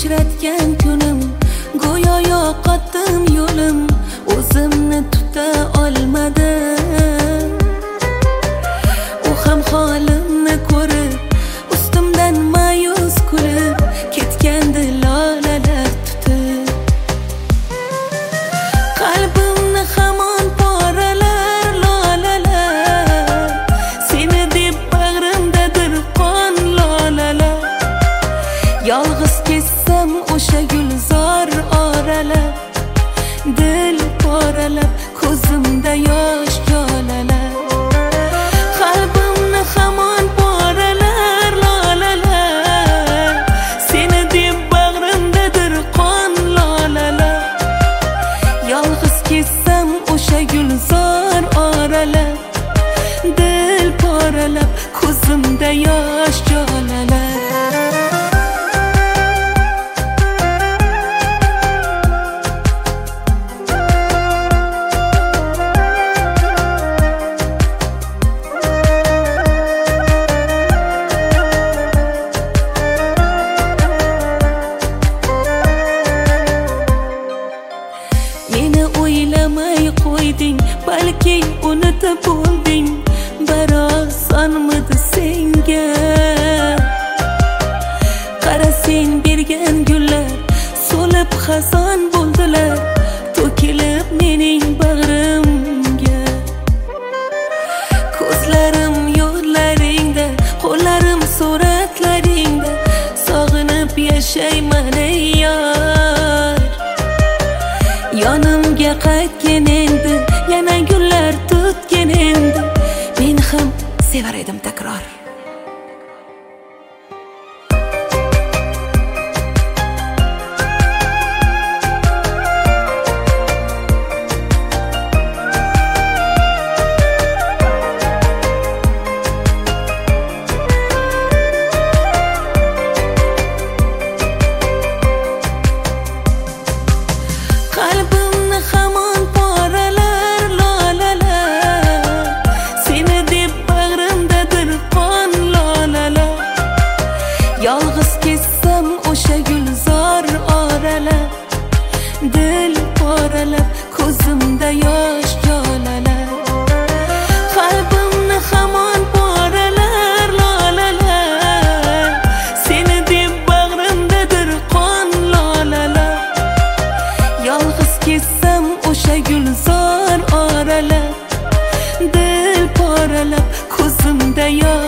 kechratgan kunim, go'yo yo'qotdim yo'lim, o'zimni tuta olmadim. U ham holimni ko'rib, ustimdan ma'yus kulib ketgandi lolalar tutib. Qalbimni hamon poralar lolalar, seni deb bag'rimdadir qon lolalar. Yolg'iz ketsam o'sha gulzor oralab, dil poralab, ko'zimda yosh jolalar. Qalbimni hamon poralar lolalar, seni deb bag'rimdadir qon lolalar. Yolg'iz ketsam o'sha gulzor oralab, dil poralab, ko'zimda yosh jolalar. Meni o'ylamay qo'yding, balki unutib bo'lding, biroz sonmidi senga. Qara sen bergan gullar so'lib xazon bo'ldilar, to'kilib mening bag'rimga. Ko'zlarim yo'llaringda, qo'llarim suratlaringda, sog'inib yashayman ey yor. Yonimga qaytgin endi, yana gullar tutgin endi, men ham sevar edim takror. Qalbimni hamon poralar lolalar, seni deb bag'rimdadir qon lolalar. Yolg'iz ketsam o'sha gulzor oralab, dil poralab, ko'zimda yosh jolalar. Qalbimni hamon poralar lolalar, seni deb bag'rimdadir qon lolalar. Yolg'iz ketsam o'sha gulzor oralab, dil poralab, ko'zimda yosh